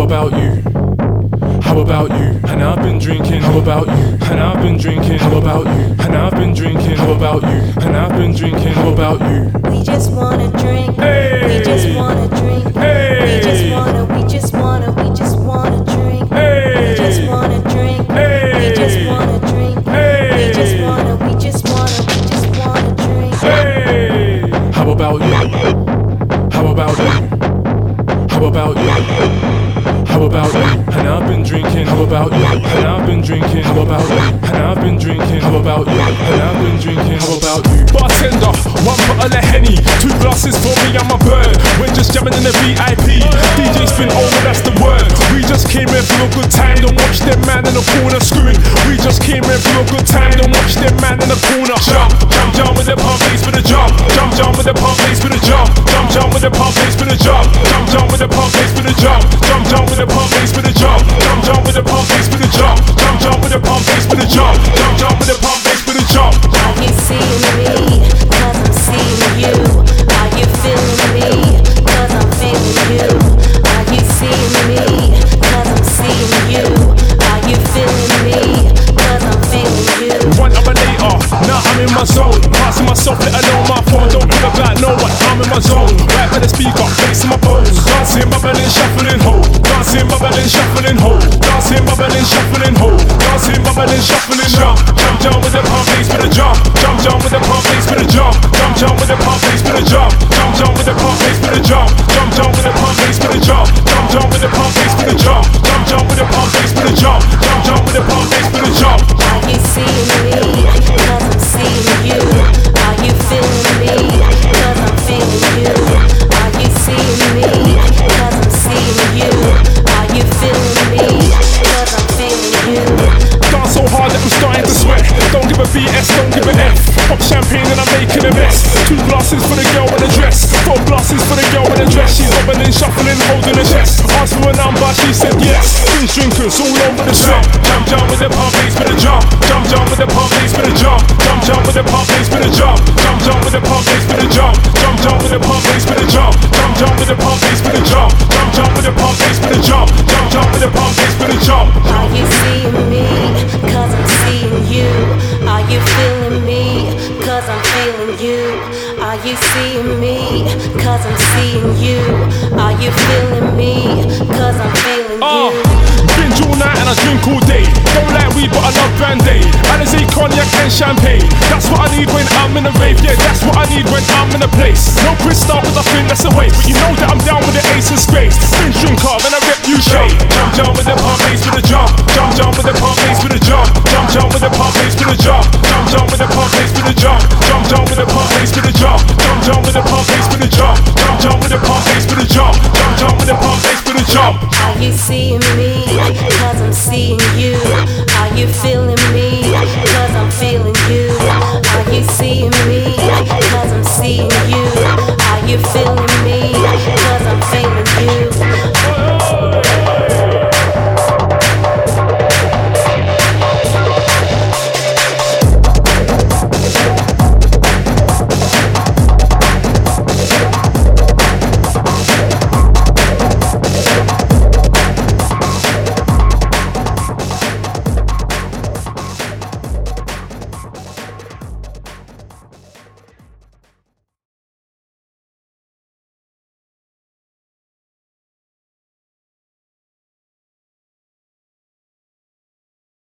about you? How about you? And I've been drinking. How about you? And I've been drinking. How about you? And I've been drinking. How about you? And I've been drinking. How about you? We just wanna drink. Hey. We just wanna drink. Hey. We just wanna drink. Hey. We just wanna drink. Hey. We just wanna drink. Hey. We just wanna drink. Hey. How about you? How about you? How about you? How about you? And I've been drinking. How about you? And I've been drinking. How about you? And I've been drinking. How about you? And I've been drinking. How about you? Bartender, one bottle of Henny, 2 glasses for me and my bird. We're just jamming in the VIP. DJ spin over, that's the word. We just came here for a good time. Don't watch them man in the corner screwing. We just came here for a good time. Don't watch them man in the corner. Jump with the pump bass for the jump. Jump with the pump bass for the jump. Jump with the pump bass for the jump. Jump with the pump bass for the jump. Jump with the pump bass for the jump. Jump with the pump bass for the jump. Jump with the pump bass for the jump. Jump with the pump bass for the jump. Are you seeing me? 'Cause I'm seeing you. Are you feeling me? 'Cause I'm feeling you. Are you seeing me? 'Cause I'm seeing you. Are you feeling me? 'Cause I'm feeling you. 1 hour later, now I'm in my zone. Passing myself, let alone my phone. Don't give a black, no one, I'm in my zone. Right by the speaker, face in my bones. Dancing, bubbling, shuffling, ho. Dancing, bubbling, shuffling, ho. Dancing, bubbling, shuffling, ho. Dancing, bubbling, shuffling, jump. Jump with the pump bass for the jump. Jump with the pump bass for the jump. Jump with the pump bass for the jump. Jump with the pump bass for the jump. Jump with the pump bass for the jump. Jump with the pump bass for the jump. Jump with the pump bass for the jump. Jump with the pump bass for the jump. Are you seeing me? 'Cause I'm seeing you. Are you feeling me? 'Cause I'm feeling you. Are you seeing me? 'Cause I'm seeing you. Are you feeling me? 'Cause I'm feeling you. Dance so hard that I'm starting to sweat. Don't give a BS, don't give an F. Pop champagne and I'm making a mess. 2 glasses for the girl in a dress. 4 glasses for the girl in a dress. She's bubbling, shuffling, holding her chest. Asked for a number, she said yes. Binge drinkers all over the set. Jump with the pump bass for the jump. Jump with the pump bass for the jump. Jump with the pump bass for the jump. Jump with the pump bass for the jump. Jump with the pump bass for the jump. Jump with the pump bass for the jump. Jump with the pump bass for the jump. Jump with the pump bass for the jump. Are you seeing me? 'Cause I'm seeing you. Are you feeling me? 'Cause I'm feeling you. Are you seeing me? 'Cause I'm seeing you. Are you feeling me? 'Cause I'm feeling you. Binge all night and I drink all day. Don't like weed but I love Band-Aid. Alizé, cognac and champagne. That's what I need when I'm in a rave. Yeah, that's what I need when I'm in a place. No crystal, but I think that's a waste. But you know that I'm down with the ace and spades. Binge drinker and I rep UK. Jump with the pump bass for the jump. Jump with the pump bass for the jump. Jump with the pump bass for the jump. Jump with the pump bass for the jump. Jump with the pump bass for the jump. Jump with the pump bass for the jump. Jump with the pump bass for the jump. Jump with the pump bass for the jump. Are you seeing me? 'Cause I'm seeing you. Are you feeling me? 'Cause I'm feeling you. Are you seeing me? 'Cause I'm seeing you. Are you feeling